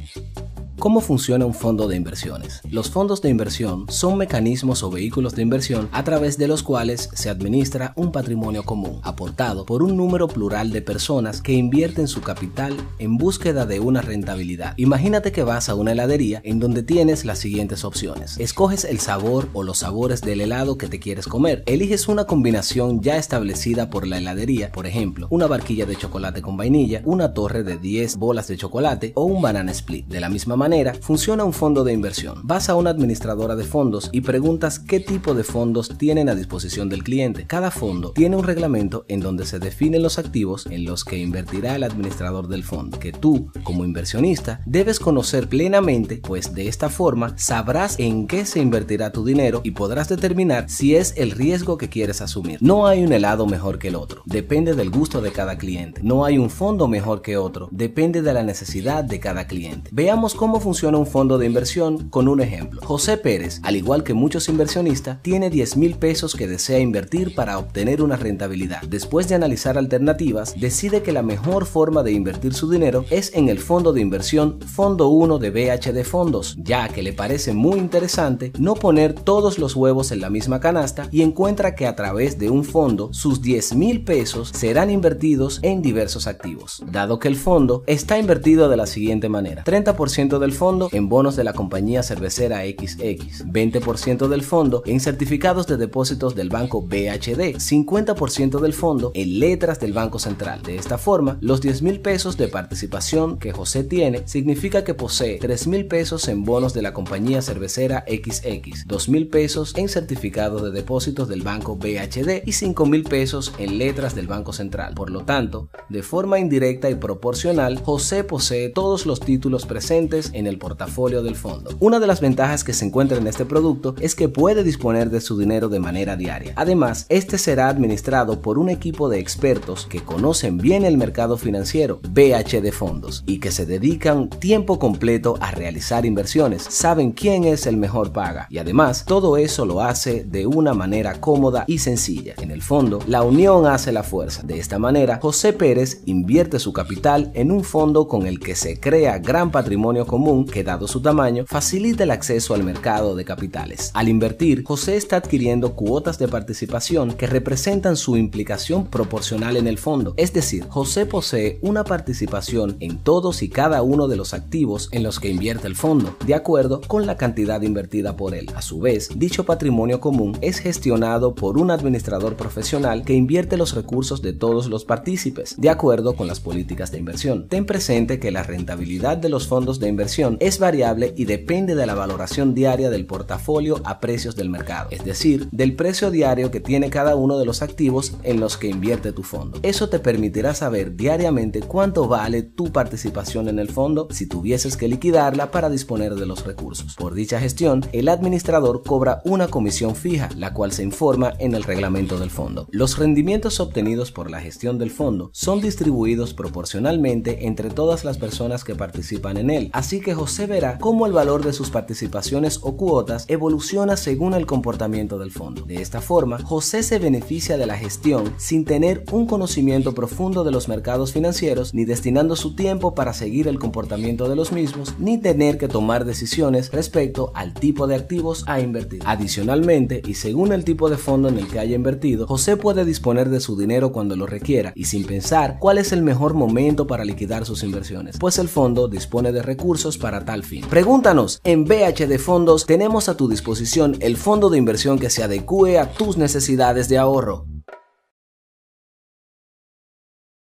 ¿Cómo funciona un fondo de inversiones? Los fondos de inversión son mecanismos o vehículos de inversión a través de los cuales se administra un patrimonio común, aportado por un número plural de personas que invierten su capital en búsqueda de una rentabilidad. Imagínate que vas a una heladería en donde tienes las siguientes opciones. Escoges el sabor o los sabores del helado que te quieres comer. Eliges una combinación ya establecida por la heladería, por ejemplo, una barquilla de chocolate con vainilla, una torre de 10 bolas de chocolate o un banana split. De la misma manera, funciona un fondo de inversión. Vas a una administradora de fondos y preguntas qué tipo de fondos tienen a disposición del cliente. Cada fondo tiene un reglamento en donde se definen los activos en los que invertirá el administrador del fondo, que tú, como inversionista, debes conocer plenamente, pues de esta forma sabrás en qué se invertirá tu dinero y podrás determinar si es el riesgo que quieres asumir. No hay un helado mejor que el otro, depende del gusto de cada cliente. No hay un fondo mejor que otro, depende de la necesidad de cada cliente. Veamos cómo funciona un fondo de inversión con un ejemplo. José Pérez, al igual que muchos inversionistas, tiene 10,000 pesos que desea invertir para obtener una rentabilidad. Después de analizar alternativas, decide que la mejor forma de invertir su dinero es en el fondo de inversión Fondo 1 de BHD Fondos, ya que le parece muy interesante no poner todos los huevos en la misma canasta y encuentra que a través de un fondo sus 10,000 pesos serán invertidos en diversos activos, dado que el fondo está invertido de la siguiente manera: 30% del fondo en bonos de la compañía cervecera XX, 20% del fondo en certificados de depósitos del banco BHD, 50% del fondo en letras del Banco Central. De esta forma, los 10,000 pesos de participación que José tiene significa que posee 3,000 pesos en bonos de la compañía cervecera XX, 2,000 pesos en certificados de depósitos del banco BHD y 5,000 pesos en letras del Banco Central. Por lo tanto, de forma indirecta y proporcional, José posee todos los títulos presentes en el portafolio del fondo. Una de las ventajas que se encuentra en este producto es que puede disponer de su dinero de manera diaria. Además, este será administrado por un equipo de expertos que conocen bien el mercado financiero, BHD Fondos, y que se dedican tiempo completo a realizar inversiones. Saben quién es el mejor paga y además todo eso lo hace de una manera cómoda y sencilla. En el fondo, la unión hace la fuerza. De esta manera, José Pérez invierte su capital en un fondo con el que se crea gran patrimonio común que, dado su tamaño, facilita el acceso al mercado de capitales. Al invertir, José está adquiriendo cuotas de participación que representan su implicación proporcional en el fondo. Es decir, José posee una participación en todos y cada uno de los activos en los que invierte el fondo, de acuerdo con la cantidad invertida por él. A su vez, dicho patrimonio común es gestionado por un administrador profesional que invierte los recursos de todos los partícipes, de acuerdo con las políticas de inversión. Ten presente que la rentabilidad de los fondos de inversión es variable y depende de la valoración diaria del portafolio a precios del mercado, es decir, del precio diario que tiene cada uno de los activos en los que invierte tu fondo. Eso te permitirá saber diariamente cuánto vale tu participación en el fondo si tuvieses que liquidarla para disponer de los recursos. Por dicha gestión, el administrador cobra una comisión fija, la cual se informa en el reglamento del fondo. Los rendimientos obtenidos por la gestión del fondo son distribuidos proporcionalmente entre todas las personas que participan en él, así que José verá cómo el valor de sus participaciones o cuotas evoluciona según el comportamiento del fondo. De esta forma, José se beneficia de la gestión sin tener un conocimiento profundo de los mercados financieros, ni destinando su tiempo para seguir el comportamiento de los mismos, ni tener que tomar decisiones respecto al tipo de activos a invertir. Adicionalmente, y según el tipo de fondo en el que haya invertido, José puede disponer de su dinero cuando lo requiera y sin pensar cuál es el mejor momento para liquidar sus inversiones, pues el fondo dispone de recursos para tal fin. Pregúntanos, en BHD Fondos tenemos a tu disposición el fondo de inversión que se adecue a tus necesidades de ahorro.